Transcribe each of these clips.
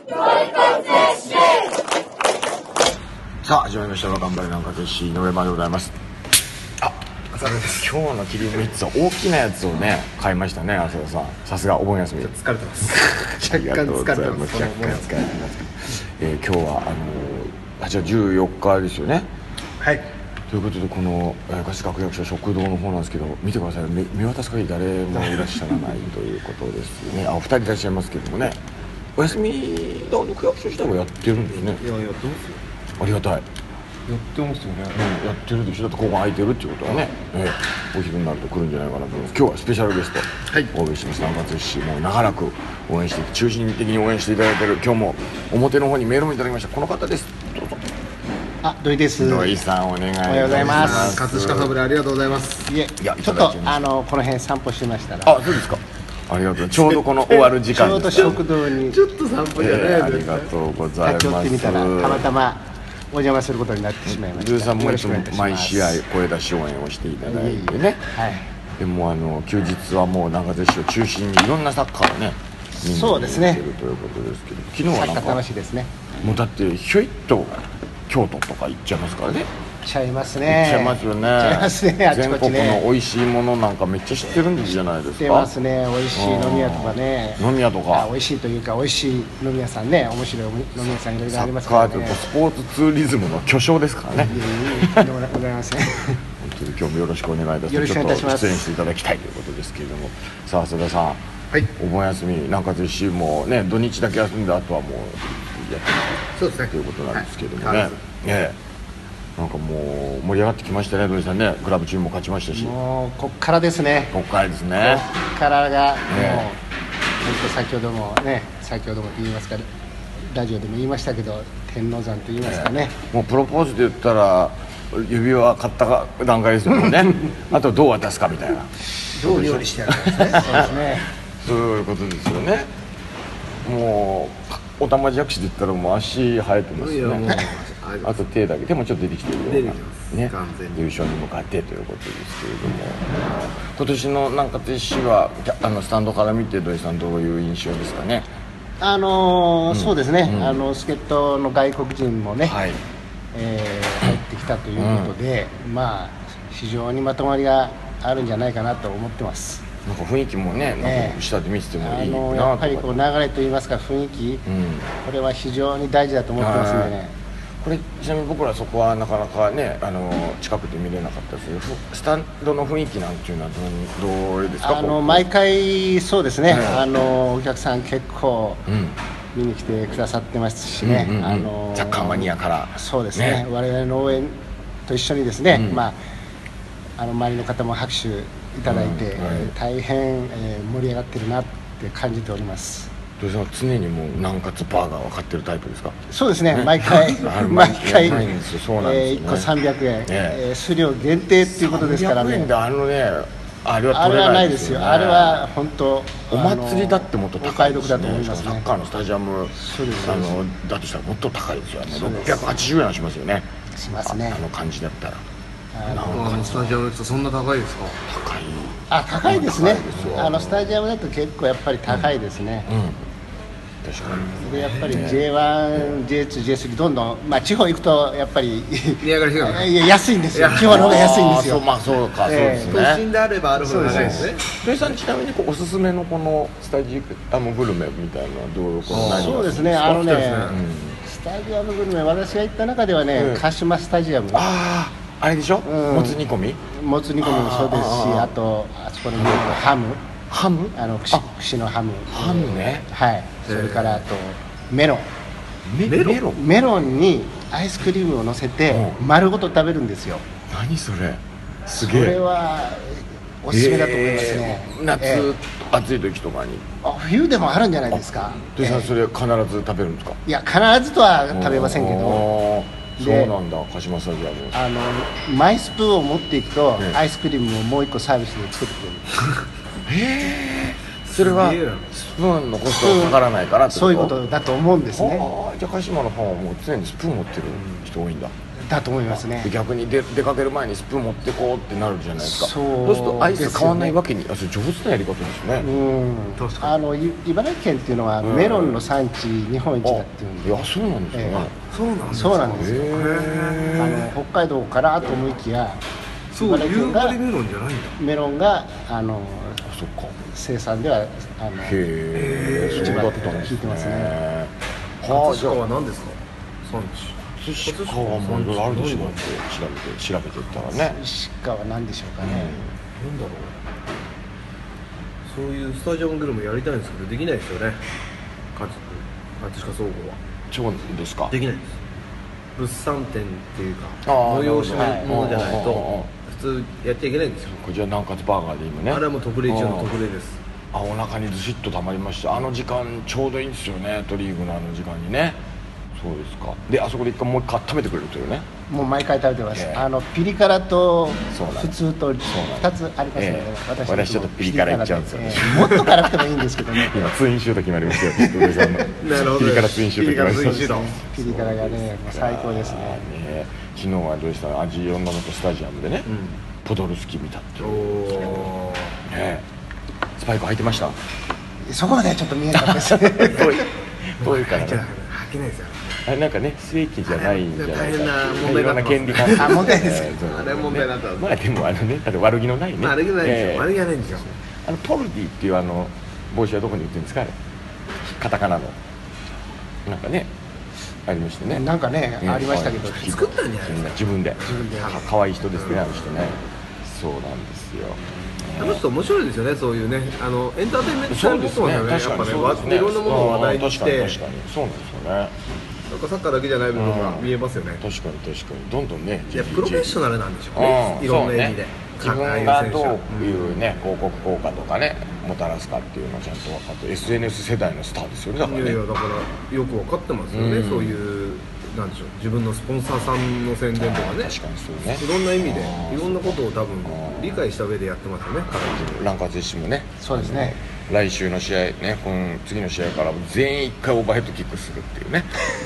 さあ始まりました頑張れなんかぜひ井上版でございます。今日のキリン3つは大きなやつをね買いましたね浅田さん。さすがお盆休みで疲れてます若干疲れてます。 若干疲れてます今日は8月14日ですよね。 はいということでこの葛飾区役所食堂の方なんですけど見てください。見渡す限り誰もいらっしゃらないということですね。お二人いらっしゃいますけどもねお休みだ区役所自体はやってるんですね。 いややってますよ。 ありがたい。 やってますよね。 やってるでしょ。だってここ空いてるっていうことはね、お昼になると来るんじゃないかなと思います。今日はスペシャルゲスト、お呼びします。南葛市もう長らく応援して中心的に応援していただいている今日も表の方にメールもいただきました。この方です。どうぞ。 土井です。 土井さんお願いします。 おはようございます。 葛飾サブレありがとうございます。 いえちょっとこの辺散歩してましたら。 そうですか。ありがとう。ちょうどこの終わる時間です。 ちょうど食堂にちょっと散歩じゃないありがとうございます。 立ち寄ってみたらたまたまお邪魔することになってしまいました。 土井さんもいつも毎試合声出し応援をしていただいてね。でも休日はもう南葛市を中心にいろんなサッカーをね見に行ってるということですけど、昨日はなんか楽しいですね。 もうだってひょいっと京都とか行っちゃいますからね。 ちゃいますね。 行っちゃいますよね。 ちゃいますね。 全国の美味しいものなんかめっちゃ知ってるんじゃないですか。 知ってますね。美味しい飲み屋とかね。 飲み屋とか。 美味しいというか美味しい飲み屋さんね。面白い飲み屋さんいろいろありますからね。サッカーとスポーツツーリズムの巨匠ですからね。 とんでもございません。 本当に今日もよろしくお願いいたします。 よろしくお願いいたします。 ちょっと出演していただきたいということですけれども、さあ浅田さん、 はい、 お盆休み南葛市もね土日だけ休んであとはもうやってそうですねということなんですけどもね。なんかもう盛り上がってきましたね土井さんね。クラブチームも勝ちましたし。 もうこっからですね。 こっからですね。 こっからがもう先ほどもと言いますかラジオでも言いましたけど天王山と言いますかね。 もうプロポーズで言ったら指輪買った段階ですもんね。あとどう渡すかみたいな。 どう料理してやるかですね。そうですね。 そういうことですよね。もうおたまじゃくしで言ったらもう足生えてますね。あと手だけでもちょっと出てきてるようなね優勝に向かってということですけれども、今年の南葛市はスタンドから見て土井さんどういう印象ですかね。 そうですね。助っ人の外国人もね、入ってきたということで、まあ非常にまとまりがあるんじゃないかなと思ってます。 なんか雰囲気もね、なんか下で見せてもいいなとか、 やっぱりこう流れといいますか雰囲気、これは非常に大事だと思ってますんでね。 これちなみに僕らそこはなかなかね近くで見れなかったですけど、スタンドの雰囲気なんていうのはどうですか。 毎回そうですね、お客さん結構見に来てくださってますしね、 サッカーマニアからそうですね、我々の応援と一緒にですね、周りの方も拍手いただいて、大変盛り上がってるなって感じております。 土井さんは常にもう南葛バーガーを買ってるタイプですか。 そうですね、毎回1個300円、数量限定っていうことですからね。 300円であれは取れないですよ。あれは本当お祭りだってもっと高いですね。 お買い得だと思いますね。 サッカーのスタジアムだとしたらもっと高いですよね。680円はしますよね。 しますね。 感じだったらスタジアムだとそんな高いですか。 高いですね。スタジアムだと結構やっぱり高いですね。 確かに。 でやっぱり J1、J2、J3 どんどん地方行くとやっぱり値上がりしてる。 安いんですよ。地方の方が安いんですよ。 そうか、そうですね。 都心であればあるほど高いですね。 土井さんちなみにおすすめのこのスタジアムグルメみたいなのはどういうこと何？ そうですね。スタジアムグルメ私が行った中ではね、鹿島スタジアム。 あれでしょ。もつ煮込みもそうですし、あとあそこにハム串のハムね。 はい。それからあとメロンにアイスクリームを乗せて丸ごと食べるんですよ。 何それ。すげえ。 それはおすすめだと思いますね。 夏暑い時とかに。 冬でもあるんじゃないですか。 土井さんそれ必ず食べるんですか。 いや必ずとは食べませんけど。 そうなんだ。鹿島スタジアム。 マイスプーンを持っていくとアイスクリームをもう一個サービスで作ってくれる。 それはスプーンのコストがかからないからってこと。 そういうことだと思うんですね。 じゃあ鹿島のファンはもう常にスプーン持ってる人多いんだ。 だと思いますね。 逆に出かける前にスプーン持ってこうってなるじゃないですか。 そうするとアイス変わんないわけに、それ上手なやり方ですね。 茨城県っていうのはメロンの産地日本一だっていうんで。 いや、そうなんですね。 そうなんですよ。北海道からと思いきや、 そう夕張メロンじゃないんだ。 メロンがそっか、 生産では一番だと聞いてますね。 葛飾は何ですか、産地。 葛飾はもういろいろあるでしょうって調べていったらね。 葛飾は何でしょうかね。 なんだろう。そういうスタジアムグルメやりたいんですけどできないですよね。葛飾総合は。 そうですか。 できないです。物産展っていうか催し物じゃないと普通やっちゃいけないんですよ。 じゃあ南葛バーガーで今ね。 あれはもう特例中の特例です。 お腹にずしっとたまりました。あの時間ちょうどいいんですよね、トリーグのあの時間にね。そうですか。であそこでもう一回温めてくれるというね。 もう毎回食べてます。ピリ辛と普通と2つありますので、 私ちょっとピリ辛いっちゃうんですよ。 もっと辛くてもいいんですけどね。 今ツインシュート決まりましたよ。なるほど。ピリ辛ツインシュート決まりました。 ピリ辛がね最高ですね。 昨日はどうしたの、味女のスタジアムでね、ポドルスキー見たっていう。スパイク履いてました。 そこまでちょっと見えなかったですね。 遠いからね。 履けないですよ。 なんかね、正規じゃないんじゃないか。 大変な問題だった。 権利関係。 問題です。 あれ問題だった。 まあでも悪気のないね。 悪気ないですよ。悪気がないんですよ。 ポルディっていう帽子はどこに売ってるんですか、あれ。カタカナの。なんかね、ありましたね。 なんかね、ありましたけど。 作ったんじゃないですか。 自分で。可愛い人ですね、あの人ね。そうなんですよ。 あの人面白いですよね、そういうね、エンターテインメントそうですね、確かにそうですね。 いろんなものを話題にして、 確かにそうなんですよね。 なんかサッカーだけじゃない部分が見えますよね。 確かにどんどんね。 いやプロフェッショナルなんでしょうね。いろんな意味で。 自分がどういうね広告効果とかねもたらすかっていうのをちゃんと分かって、 SNS 世代のスターですよね。だからね。 いやだからよく分かってますよね。そういうなんでしょう、自分のスポンサーさんの宣伝とかね、 確かにそうね、 いろんな意味でいろんなことを多分理解した上でやってますよね。 ランカーズ氏もね、 そうですね、 来週の試合ね、この次の試合から全員1回オーバーヘッドキックするっていうね。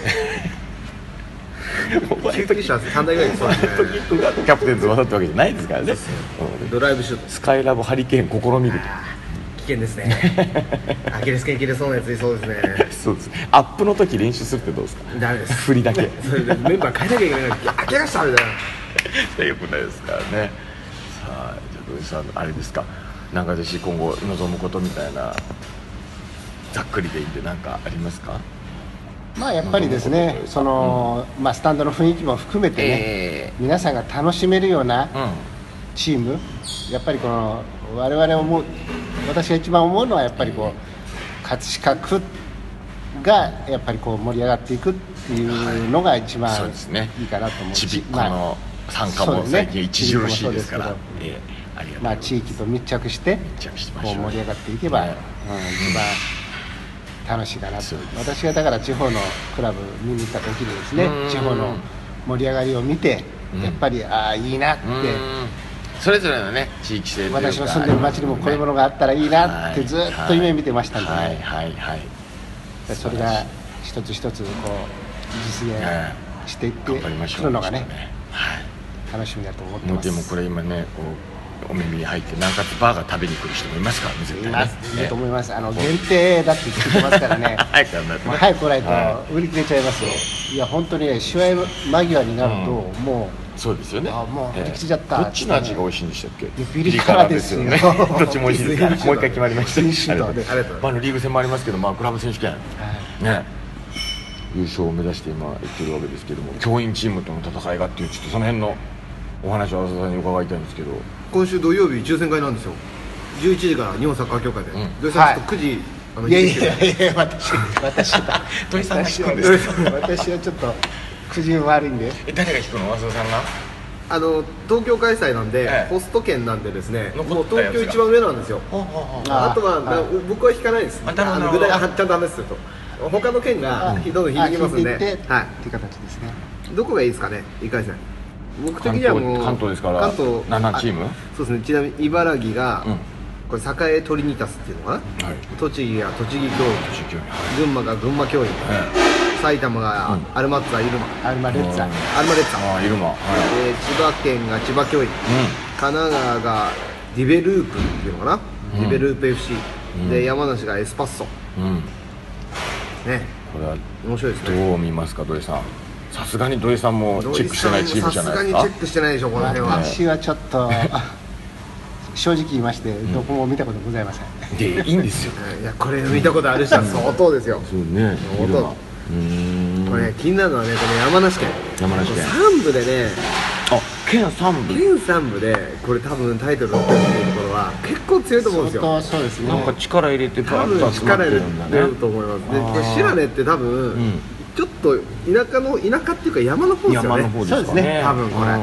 救急車3台ぐらいですね。 キャプテンズ技ってわけじゃないですからね。 ドライブシュート、 スカイラブハリケーン試みると危険ですね。アキレス腱切れそうなやついそうですね。 そうです。アップの時練習するってどうですか。 ダメです。 振りだけ。 それでメンバー変えなきゃいけないから、怪我したみたいな。 よくないですからね。さあ、じゃあ土井さんあれですか。なんか私今後望むことみたいなざっくりでいいんで何かありますか。 まあやっぱりですね、スタンドの雰囲気も含めてね、皆さんが楽しめるようなチーム、やっぱりこの我々私が一番思うのはやっぱりこう葛飾区がやっぱりこう盛り上がっていくっていうのが一番いいかなと思う。 ちびっこの参加も最近著しいですから、 地域と密着してこう盛り上がっていけば一番楽しいかなと。私がだから地方のクラブ見に行った時にですね、地方の盛り上がりを見てやっぱりいいなって、 それぞれのね地域性というか、 私の住んでる町にもこういうものがあったらいいなってずっと夢見てましたんで、それが一つ一つこう実現していってくるのがね、楽しみだと思ってます。 でもこれ今ねこうお耳に入って南葛バーガー食べに来る人もいますからね、絶対ね。 いると思います。限定だって聞いてますからね。早く来ないと売り切れちゃいますよ。いや本当にね、試合間際になるともうそうですよね。 もう売り切れちゃった。 どっちの味が美味しいんでしたっけ。 ピリ辛ですよね。 どっちも美味しいですから。もう一回決まりました。リーグ戦もありますけど、クラブ選手権ね優勝を目指して今言ってるわけですけども、教員チームとの戦いがっていう、ちょっとその辺のお話を浅田さんに伺いたいんですけど、 今週土曜日抽選会なんですよ。11時から日本サッカー協会で、土井さんちょっと9時いや私土井さんが引くんですか。 私はちょっとくじ悪いんで。 誰が引くの、浅田さんが。 東京開催なんで、ポスト券なんでですね、もう東京一番上なんですよ。あとは僕は引かないです。具体ちゃんと話すると他の県がどんどん引きますんで、っていう形ですね。 どこがいいですかね、1回戦。僕的にはもう関東ですから、7チーム。 そうですね。ちなみに茨城がこれ栄トリニタスっていうのかな、栃木が栃木教育、群馬が群馬教育、 埼玉がアルマッツァイルマ、 アルマレッツァ、 イルマ、 千葉県が千葉教育、神奈川がディベループっていうのかな、ディベループ FC で、山梨がエスパッソね。 これは面白いですね。 どう見ますか、土井さん。さすがに土井さんもチェックしてないチームじゃないですか。 さすがにチェックしてないでしょ、この辺は。 私はちょっと正直言いまして、どこも見たことございません。 で、いいんですよ。 いや、これ見たことある人は相当ですよ。 そうね、 相当。これ気になるのはね、この山梨県3部でね、 県3部でこれ多分タイトル取ってるっていうところは結構強いと思うんですよ。 そうですね。 なんか力入れて多分力入れてると思います。で、白根って多分ちょっと田舎っていうか山の方ですよね。 山の方ですね。 多分これ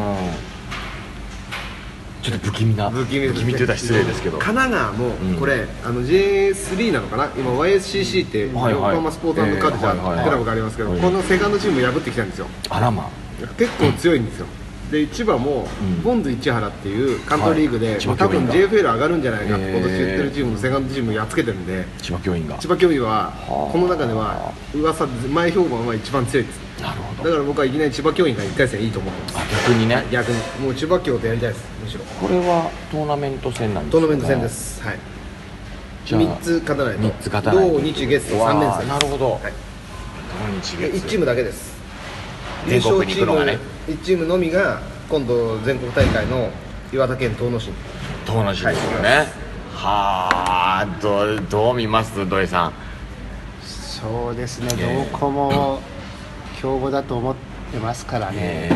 ちょっと不気味って言ったら失礼ですけど、 神奈川もこれJ3 なのかな、今 YSCC って横浜スポーツ&カルチャークラブがありますけど、このセカンドチームを破ってきたんですよ。 あらま、 結構強いんですよ。で、千葉もボンズ市原っていうカントリーリーグで多分 JFL 上がるんじゃないかって今年言ってるチームのセカンドチームをやっつけてるんで、 千葉教員はこの中では前評判は一番強いです。 なるほど。 だから僕はいきなり千葉教員が1回戦いいと思ってます。逆にもう千葉教とやりたいです。むしろこれはトーナメント戦なんですか。 トーナメント戦です。はい。3つ勝たないと。同日月3連戦。 なるほど。 同日月1チームだけです。 全国に行くのがね、 1チームのみが今度全国大会の岩手県遠野市ですよね。はあ、どう見ます土井さん。 そうですね、どこも強豪だと思ってますからね。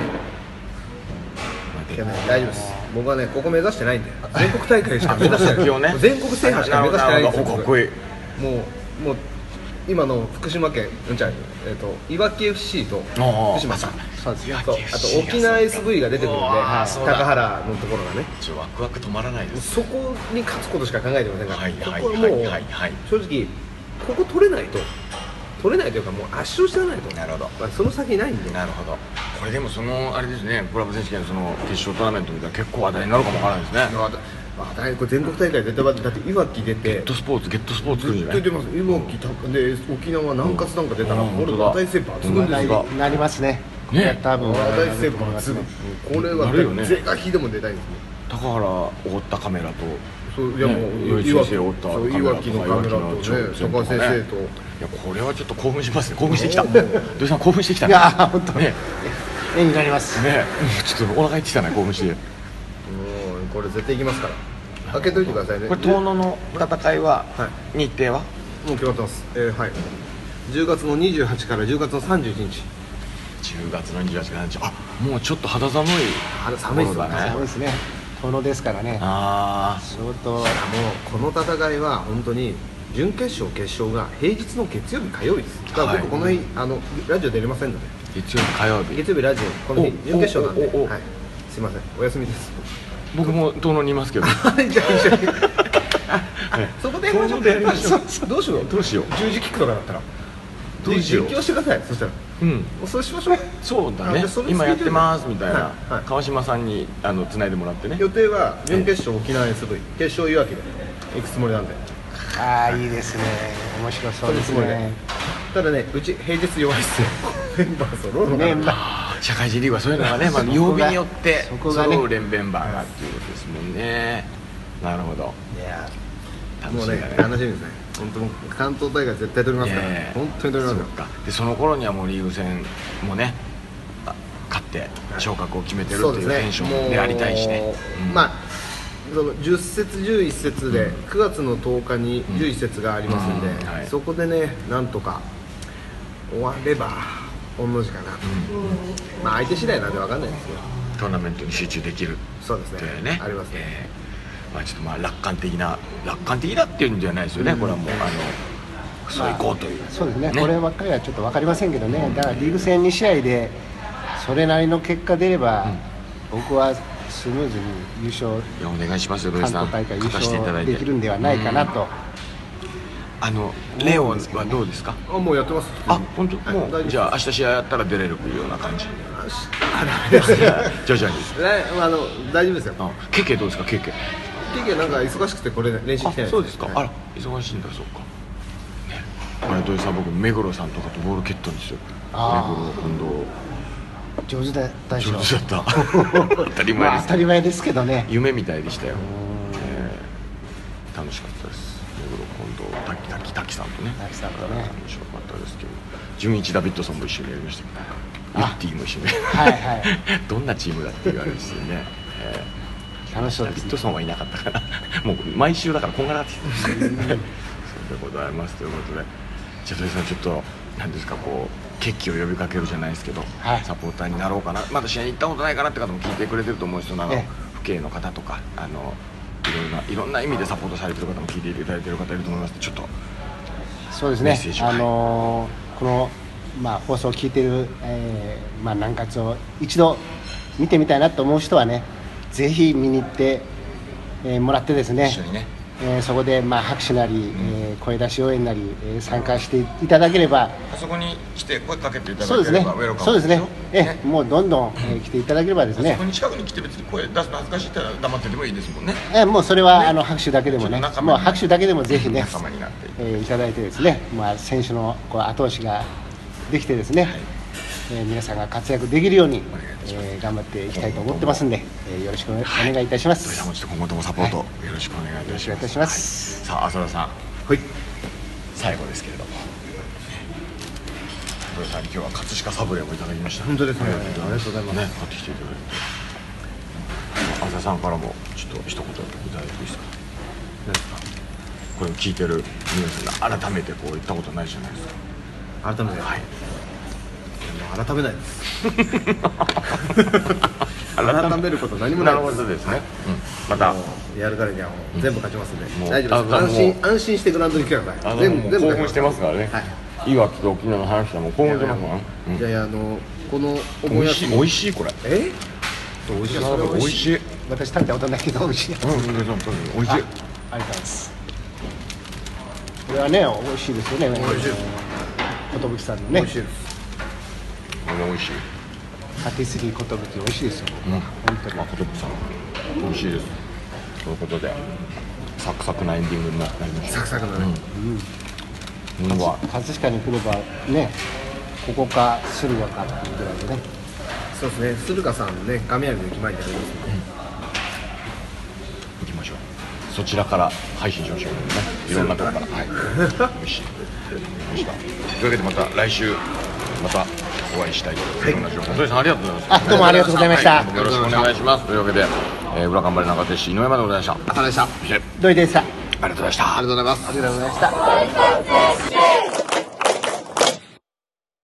大丈夫です。僕はね、ここ目指してないんで、全国大会しか目指してない。全国制覇しか目指してないんですよ。 かっこいい。 もう今の福島県、いわき FC と福島さん、あと沖縄 SV が出てくるんで、高原のところがね、 ワクワク止まらないです。 そこに勝つことしか考えてませんから、ここはもう正直ここ取れないというか、もう圧勝してないと。 なるほど。 その先ないんで。 なるほど。これでもあれですね、クラブ選手権のその決勝トーナメントみたいな結構話題になるかもわからないですね。 これ全国大会絶対だっていわき出てゲットスポーツ来るんじゃない。 出てます。いわきで沖縄南葛なんか出たらこれ話題性抜群ですよ。 なりますね。 多分話題性抜群。これは是が非でも出たいんですね。 高原おったカメラと、 いやもういわきのカメラとね、高橋先生と。 いや、これはちょっと興奮しますね。興奮してきた。土井さん興奮してきたね。 いや本当ね。絵になりますね。ちょっとお腹いってきたね、興奮して。 これ絶対行きますから。開けといてくださいね。 これ遠野の戦いは日程はもう決まってます。はい。10月の28から10月の31日。 10月の28から30日。あ、もうちょっと肌寒い。 寒いですね。寒いですね。遠野ですからね。相当。 もうこの戦いは本当に準決勝決勝が平日の月曜日火曜日です。だから僕この日ラジオ出れませんので。 月曜日火曜日。 月曜日ラジオこの日準決勝なんで。はい。すいません、お休みです。 僕も遠野にいますけど。 じゃあ一緒に。そこでやりましょう。どうしよう。十字キックとかだったら。どうしよう。実況してください。そしたら。そうしましょう。 そうだね。今やってますみたいな。川島さんに繋いでもらってね。 予定は準決勝沖縄 SV、決勝いわきで行くつもりなんで。 いいですね。面白そうですね。 ただね、うち平日弱いっすよ。メンバー揃うのが。 社会人リーグはそういうのがね、曜日によって揃うメンバーがっていうことですもんね。なるほど。 いや、もうね、楽しみですね。本当に関東大会絶対取りますから。本当に取りますよ。 で、その頃にはもうリーグ戦もね、勝って昇格を決めてるっていうテンションでありたいしね。 その10節11節で9月の10日に11節がありますんで、そこでね、なんとか終われば御の字かなと。相手次第なんで分かんないですけど、 トーナメントに集中できる。 そうですね。ありますね。 ちょっと楽観的なっていうんじゃないですよね。これはもうそういこうという。 そうですね。こればっかりはちょっと分かりませんけどね。だからリーグ戦2試合でそれなりの結果出れば、僕はスムーズに優勝、 お願いしますよ、土井さん。 関東大会優勝できるんではないかなと。 レオンはどうですか？ もうやってます。 本当？もうじゃあ明日試合やったら出れるような感じ。徐々に。 大丈夫ですよ。 ケケどうですか？ケケなんか忙しくてこれ練習来てない。 そうですか。あら、忙しいんだ。そうか。 これ土井さん、僕目黒さんとかとボール蹴ったんですよ。目黒運動上手だったでしょ。 上手だった当たり前です、 当たり前ですけどね。 夢みたいでしたよ。楽しかったです。目黒近藤滝さんとね、面白かったですけど、純一ダビッドソンも一緒にやりましたけど、ユッティも一緒にどんなチームだって言われるんですよね。 楽しそうですね。 ダビッドソンはいなかったからもう毎週だからこんがらがってきてそうでございますということで、じゃあ土井さん、ちょっと何ですか、こう決起を呼びかけるじゃないですけど、サポーターになろうかな、まだ試合に行ったことないかなって方も聞いてくれてると思うんですよ。父兄の方とかいろんな意味でサポートされてる方も聞いていただいている方いると思います。ちょっとそうですね、この、放送を聞いている、南葛を一度見てみたいなと思う人はね、ぜひ見に行って、もらってですね、一緒にね、そこで拍手なり、声出し応援なり、参加していただければ、 あそこに来て声かけていただければウェルカムですよ。 そうですね、もうどんどん、来ていただければですね、 そこに近くに来て別に声出すの恥ずかしいったら黙っててもいいですもんね。 もうそれは、拍手だけでもね、もう拍手だけでもぜひね、いただいてですね、選手の後押しができてですね、皆さんが活躍できるように頑張っていきたいと思ってますんで、よろしくお願いいたします。 土井さんも今後ともサポートよろしくお願いいたします。さあ、浅田さん、最後ですけれども、土井さんに今日は葛飾サブレをいただきました。 本当ですね、ありがとうございます。 買ってきていただいて、浅田さんからもちょっと一言いただいていいですか。何ですか。これを聞いてる皆さんが改めてこう言ったことないじゃないですか。 改めて、改めないです改めること何もないです。 なるほどですね。またやるからには全部勝ちますんで大丈夫です。安心してグラウンドに来てください。全部興奮してますからね。いわきと沖縄の話はもう興奮してますから。 いやこの美味しいこれ。美味しい。 私食べたことないけど美味しい。 美味しい。 ありがとうございます。これはね、美味しいですよね。美味しい。寿さんのね。 美味しいです。美味しい。 パティスリー寿美味しいですよ。本当に。 寿さん美味しいです。ということでサクサクなエンディングになりました。 サクサクなね。 葛飾に来ればね、ここか駿河かっていうぐらいでね。 そうですね。駿河さんね、神谷の駅前にありますので。 行きましょう。そちらから配信しましょうね。いろんなところから。美味しい。というわけでまた来週またお会いしたいと思います。土井さん、ありがとうございます。 どうもありがとうございました。 よろしくお願いします。というわけで、裏頑張り中手市井上までございました。 浅田でした。 土井でした。 ありがとうございました。 ありがとうございます。 ありがとうございました。